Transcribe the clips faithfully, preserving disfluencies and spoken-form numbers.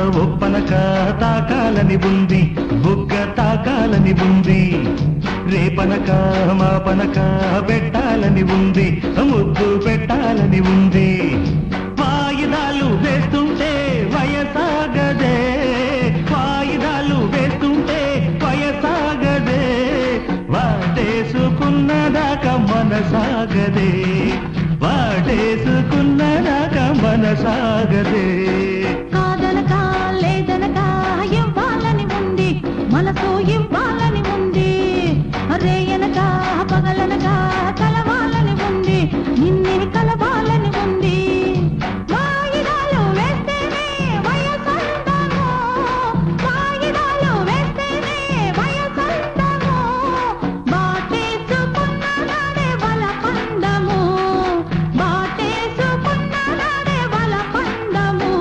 ఒప్పనక తాకాలని ఉంది, బుగ్గ తాకాలని ఉంది, రేపనక మాపనక పెట్టాలని ఉంది, ముద్దు పెట్టాలని ఉంది. వాయిదాలు వేస్తుంటే వయసాగదే, వాయిదాలు వేస్తుంటే వయసాగదే, వాటేసుకున్నదాకా మనసాగదే, వాటేసుకున్నదాకా మనసాగదే. కాదనక లేదనక ఇవ్వాలని ఉంది, మనసు ఇవ్వాలని ఉంది, రేయనక పగలనక కలవాలని ఉంది, నిన్నే కలవాలని ఉంది. వాయిదాలు వేస్తేనే వయసంతము, వాయిదాలు వేస్తేనే వయసంతము, బాటేసుకున్న నాడే వల పందము, బాటేసుకున్న నాడే వల పందము.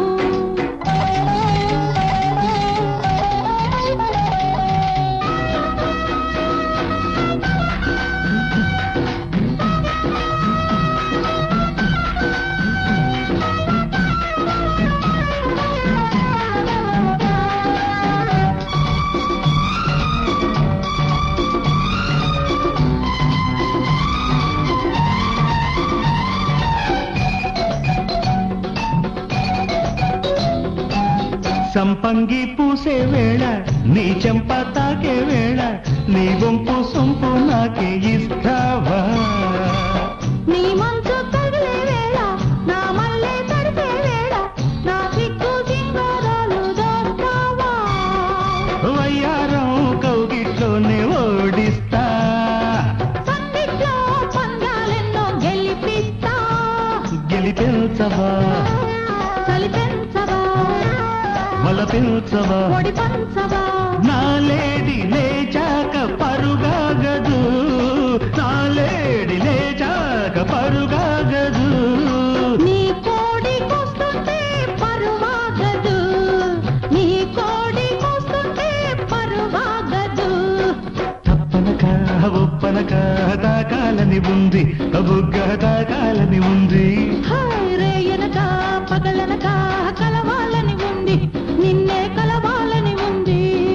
సంపంగి పూసే వేళ, నీ చెంప తాకే వేళ, నీ వంపు సొంపు నాకే ఇస్తావా? నీ మంచు తగిలే వేళ, నా మల్లె తడిపే వేళ, నా సిగ్గు సింగారాలు దోస్తావా? వయ్యారం కౌగిట్లోనే ఓడిస్తా, సందిట్లో పందాలెన్నో గెలిపిస్తా, గెలిపించవా చలిపెంచవా, వలపించవా, పొడి పంచవా. నా లేడి లేచాక పరుగాగదు, నా లేడి లేచాక పరుగాగదు, నీ కోడి కూస్తుంటే పరువాగదు, నీ కోడి కూస్తుంటే పరువాగదు. తప్పనక ఒప్పనక తాకాలని ఉంది, బుగ్గ తాకాలని ఉంది, హాయ్ రేయనక పగలనక కలవాలని ఉంది, నిన్నే కలవాలని ఉంది.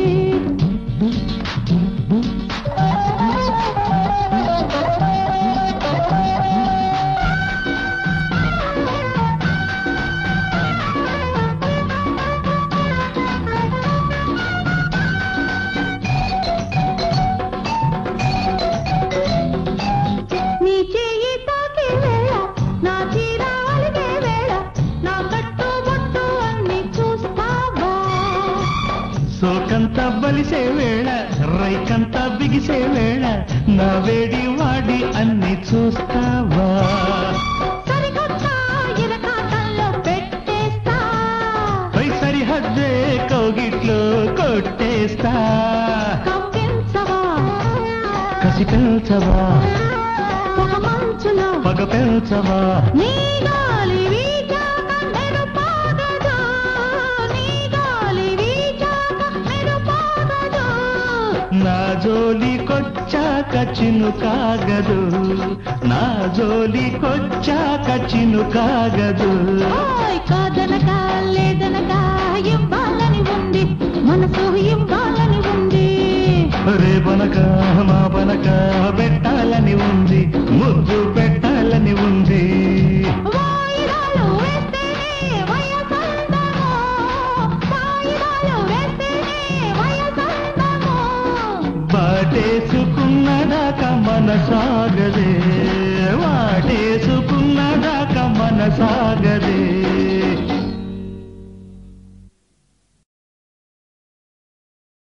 నీ చెయ్యి తాకే వేళ, నా చీర అలిగే వేళ, నా కట్టు బొట్టు అన్ని చూస్తావా? సోకంత బలిసే వేళ, రైకంత బిగిసే వేళ, నా వేడి వాడి అన్ని చూస్తావా? సరికొత్త ఇరకాటంలో పెట్టేస్తా, పై సరిహద్దే కౌగిట్లో కొట్టేస్తా, కవ్వించవా, కసి పెంచవా, ఒక మంచులో పగ పెంచవా, నీ గాలి వీచాక మెరుపాగదు, నీ గాలి వీచాక మెరుపాగదు. నా జోలికొచ్చాక చినుకాగదు, నా జోలికొచ్చాక చినుకాగదు. ఓయ్ కాదనక లేదనక ఇవ్వాలని ఉంది, మనసు ఇవ్వాలని ఉంది, రేపనక మాపనక పెట్టాలని ఉంది, ముద్దు పెట్టాలని ఉంది. వాయిదాలు వేస్తేనే వయసంతము, వాయిదాలు వేస్తేనే వయసంతము, బాటేసుకున్నదాకా మనసాగదే, వాటేసుకున్నదాకా మనసాగదే.